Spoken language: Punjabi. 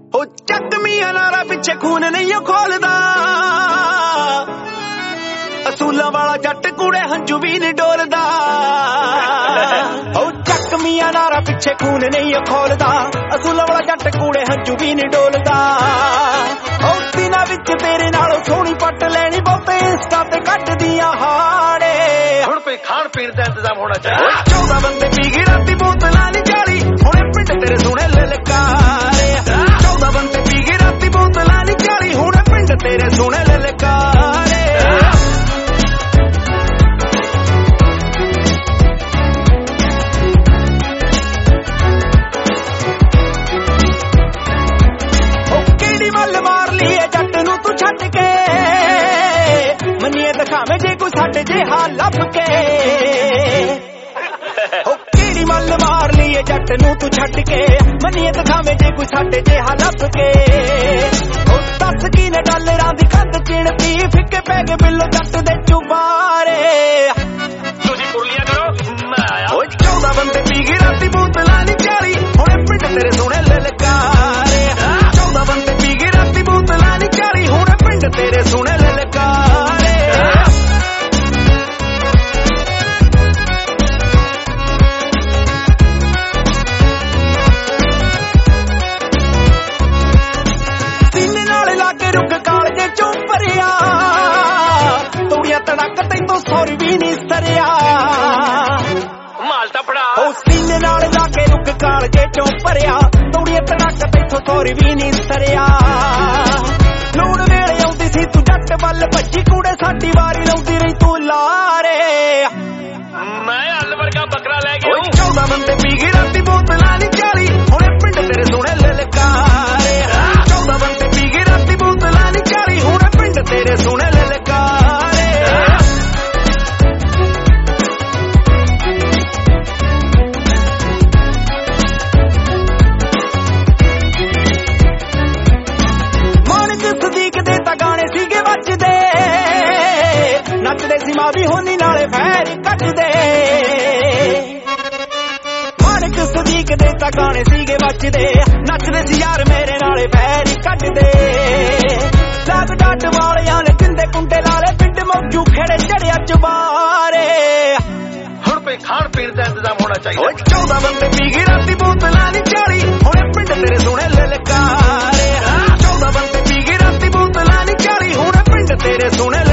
ਹੋ ਚੱਕਮੀਆਂ ਨਾਰਾ ਪਿੱਛੇ ਖੂਨ ਨਹੀਂ ਉਹ ਖੋਲਦਾ, ਅਸੂਲਾਂ ਵਾਲਾ ਜੱਟ ਕੂੜੇ ਹੰਝੂ ਵੀ ਨਹੀਂ ਡੋਲਦਾ। ਹੋ ਚੱਕਮੀਆਂ ਨਾਰਾ ਪਿੱਛੇ ਖੂਨ ਨਹੀਂ ਉਹ ਖੋਲਦਾ, ਅਸੂਲਾਂ ਵਾਲਾ ਜੱਟ ਕੂੜੇ ਹੰਝੂ ਵੀ ਨਹੀਂ ਡੋਲਦਾ। ਹੋ ਦਿਨਾਂ ਵਿੱਚ ਤੇਰੇ ਨਾਲੋਂ ਸੋਹਣੀ ਪੱਟ ਲੈਣੀ ਬਹੁਤੇ ਇੰਸਟਾ ਤੇ ਕੱਢਦੀਆਂ ਹਾੜੇ। ਹੁਣ ਕੋਈ ਖਾਣ ਪੀਣ ਦਾ ਇੰਤਜ਼ਾਮ ਹੋਣਾ ਚਾਹੀਦਾ। 14 ਬੰਦੇ ਪੀ ਗਏ ਰਾਤੀ ਬੋਤਲਾਂ ਨਹੀਂ ਚਾਲੀ, ਹੁਣੇ ਪਿੰਡ ਤੇਰੇ ਸੁਣੇ ਲਲਕਾਰੇ। 14 ਬੰਦੇ ਪੀ ਗਏ ਰਾਤੀ ਬੋਤਲਾਂ ਨਹੀਂ ਚਾਲੀ, ਹੁਣੇ ਪਿੰਡ ਤੇਰੇ ਸੁਣੇ ਲਲਕਾਰੇ। ਕਿਹੜੀ ਮੱਲ ਮਾਰ ਲਈ ਜੱਟ ਨੂੰ ਤੂੰ ਛੱਡ ਕੇ, ਮੰਨੀਏ ਦਿਖਾਵੇਂ ਜੇ ਕੋਈ ਸਾਡੇ ਜਿਹਾ ਲੱਭ ਕੇ। ਕਿਹੜੀ ਮੱਲ ਮਾਰ ਲਈ ਜੱਟ ਨੂੰ ਤੂੰ ਛੱਡ ਕੇ, ਮੰਨੀਏ ਦਿਖਾਵੇਂ ਜੇ ਕੋਈ ਸਾਡੇ ਜਿਹਾ ਲੱਭ ਕੇ। ਦੱਸ ਕੀ ਨੇ ਡਾਲਰਾਂ ਦੀ ਖੰਡ ਚਿਣਤੀ, ਫਿੱਕੇ ਪੈ ਗਏ ਬਿੱਲੋ ਜੱਟ ਦੇ ਚੁਬਾਰੇ। ਤੁਸੀਂ ਕੁਰਲੀਆਂ ਕਰੋ ਮੈਂ ਆਇਆ। 14 ਬੰਦੇ ਪੀ ਗਏ ਰਾਤੀ ਬੋਤਲਾਂ ਨਹੀਂ ਚਾਲੀ, ਹੁਣੇ ਪਿੰਡ ਤੇਰੇ ਸੋਹਣੇ ਲਲਕਾਰੇ। 14 ਬੰਦੇ ਪੀ ਗਏ ਰਾਤੀ ਬੋਤਲਾਂ ਨਹੀਂ ਚਾਲੀ, ਹੁਣੇ ਪਿੰਡ ਤੇਰੇ ਸੋਹਣੇ ਲਲਕਾਰੇ। ਸੀਨੇ ਨਾਲ ਲਾਗੇ ਰੁੱਗ ਕਾਲਜੇ ਚੋਂ ਭਰਿਆ, ਤੂੜੀਆਂ ਤੜਕ ਤੈਨੂੰ ਸੌਰੀ ਵੀ ਨਹੀਂ ਸਰਿਆ। ਮਾਲ ਤਾਂ ਫੜਾ। ਉਹ ਸੀਨੇ ਨਾਲ ਲਾਗੇ ਰੁੱਗ ਕਾਲਜੇ ਚੋਂ ਭਰਿਆ, ਤੂੜੀਆਂ ਤੜਕ ਤੈਨੂੰ ਸੌਰੀ ਵੀ ਨਹੀਂ ਸਰਿਆ। ਲੋੜ ਵੇਲੇ ਆਉਂਦੀ ਸੀ ਤੂੰ ਜੱਟ ਵੱਲ ਭੱਜੀ, ਕੂੜੇ ਸਾਡੀ ਵਾਰੀ ਲਾਉਂਦੀ ਰਹੀ ਤੂੰ ਲਾਰੇ। ਮੈਂ ਹੱਲ ਵਰਗਾ ਬੱਕਰਾ ਲੈ ਕੇ 14 ਬੰਦੇ ਪੀ ਗਏ ਰਾਤੀ ਬੋਤਲਾਂ ਨਹੀਂ ਚਾਲੀ, ਹੁਣੇ ਪਿੰਡ ਤੇਰੇ ਸੋਹਣੇ ਲਲਕਾਰੇ। 14 ਬੰਦੇ ਪੀ ਗਏ ਰਾਤੀ ਬੋਤਲਾਂ ਨਹੀਂ ਚਾਲੀ, ਹੁਣੇ ਪਿੰਡ ਤੇਰੇ ਸੋਹਣੇ ਲਲਕਾਰੇ। ਮਾਨਕ ਸਦੀਕ ਦੇ ਤਾਂ ਗਾਣੇ ਸੀਗੇ ਵੱਜਦੇ, ਨੱਚਦੇ ਸੀ ਮਾਂ ਵੀ ਹੋਨੀ ਨਾਲੇ ਫੈਰ ਕੱਢਦੇ। ਮਾਨਕ ਸਦੀਕ ਦੇ ਤਾਂ ਗਾਣੇ ਸੀਗੇ ਵੱਜਦੇ, ਨੱਚਦੇ ਸੀ ਯਾਰ ਮੇਰੇ ਨਾਲੇ ਫੈਰ ਕੱਢਦੇ। ਲਾਗ ਡੱਟ ਵਾਲਿਆਂ ਨੇ ਜਿੰਦੇ ਕੁੰਡੇ ਲਾਲੇ, ਪਿੰਡ ਮੌਜੂ ਖੇੜੇ ਚੜਿਆ ਚਬਾਰੇ। ਹੁਣ ਕੋਈ ਖਾਣ ਪੀਣ ਦਾ ਇੰਤਜ਼ਾਮ ਹੋਣਾ ਚਾਹੀਦਾ। 14 ਬੰਦੇ ਪੀ ਗਏ ਰਾਤੀ ਬੋਤਲਾਂ ਨਹੀਂ ਚਾਲੀ, ਹੁਣੇ ਪਿੰਡ ਤੇਰੇ ਸੋਹਣੇ ਲਲਕਾਰੇ। 14 ਬੰਦੇ ਪੀ ਗਏ ਰਾਤੀ ਬੋਤਲਾਂ ਨਹੀਂ ਚਾਲੀ, ਹੁਣੇ ਪਿੰਡ ਤੇਰੇ ਸੋਹਣੇ